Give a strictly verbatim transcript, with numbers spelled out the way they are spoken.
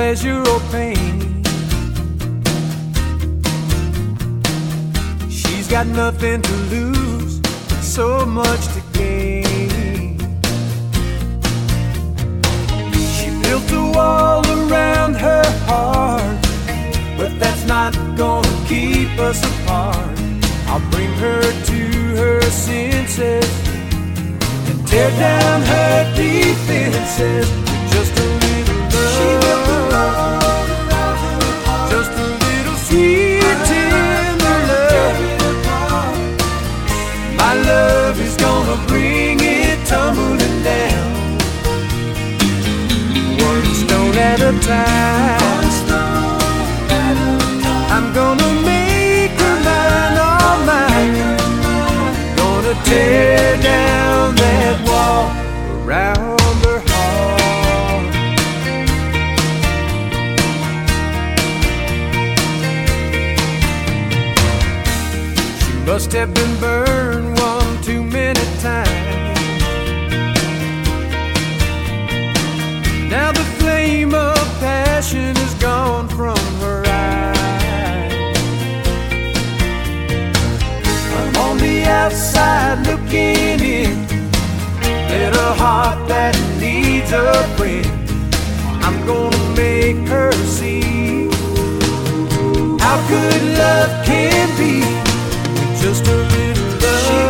pleasure or pain. She's got nothing to lose, but so much to gain. She built a wall around her heart, but that's not gonna keep us apart. I'll bring her to her senses and tear down her defenses. Just a little love, she built a wall around her heart. Just a little sweet tender love. My love is gonna bring it tumbling down, one stone at a time. I'm gonna make her mine, all mine. Gonna tear down that wall around her heart. She must have been burned one too many times. Now the flame of passion is gone from her eyes. I'm on the outside looking in at a heart that needs a friend. I'm gonna make her see how good love can be with just a little love.